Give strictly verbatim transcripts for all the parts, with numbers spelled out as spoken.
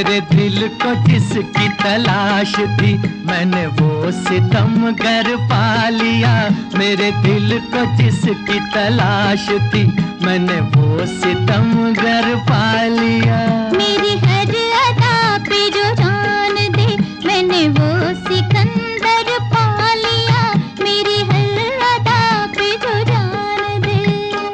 मेरे दिल को जिसकी तलाश थी मैंने वो सितमगर पा लिया। मेरे दिल को जिसकी तलाश थी मैंने वो सितमगर पा लिया। मेरी हर अदा पे जो जान दे मैंने वो सिकंदर पा लिया। मेरी हर अदा पे जो जान दे।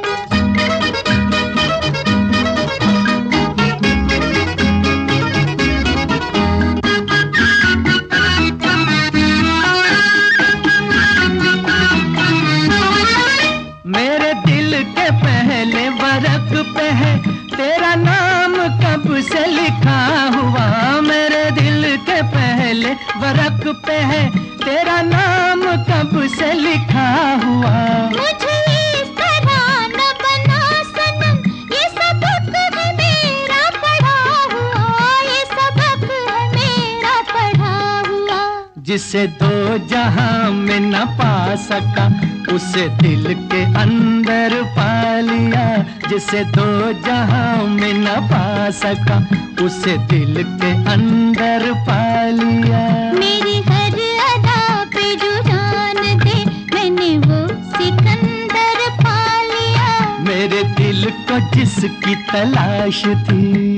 मेरे दिल के पहले वरक पे है तेरा नाम कब से लिखा हुआ। मेरे दिल के पहले वरक पे है तेरा नाम कब से लिखा हुआ। मुझे इस तरह न बना सनम ये सबक है मेरा पढ़ा हुआ। ये सबक है मेरा पढ़ा हुआ। जिसे दो जहां में न पा सका उसे दिल के अंदर पा लिया। जिसे दो जहां में न पा सका उसे दिल के अंदर पा लिया। मेरी हर अदा पे जो जान दे मैंने वो सिकंदर पा लिया। मेरे दिल को जिसकी तलाश थी।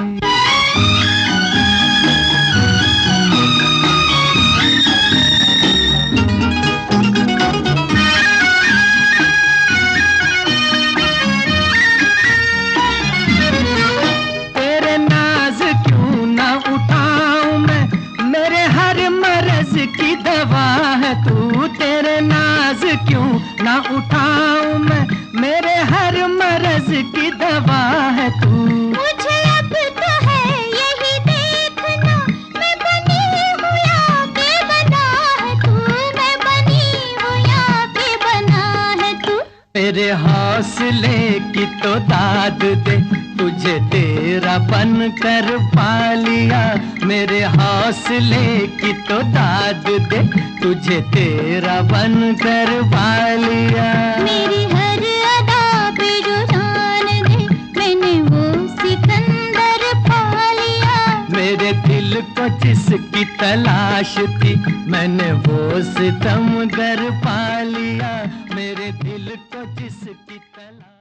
की दवा है तू तेरे नाज क्यों ना उठाऊं मैं। मेरे हर मर्ज की दवा है तू। मुझे अब तो है यही देखना मैं बनी हूँ या के बना है तू। मैं बनी हूँ या के बना है तू। मेरे हौसले की तो दाद दे तुझे तेरा बन कर पा लिया। मेरे हौसले की तो दाद दे तुझे तेरा बन कर पा लिया। मेरी हर अदा पे जो जान दे मैंने वो सिकंदर पा लिया। मेरे दिल को जिसकी तलाश थी मैंने वो सितमगर पा लिया। मेरे दिल को जिसकी तलाश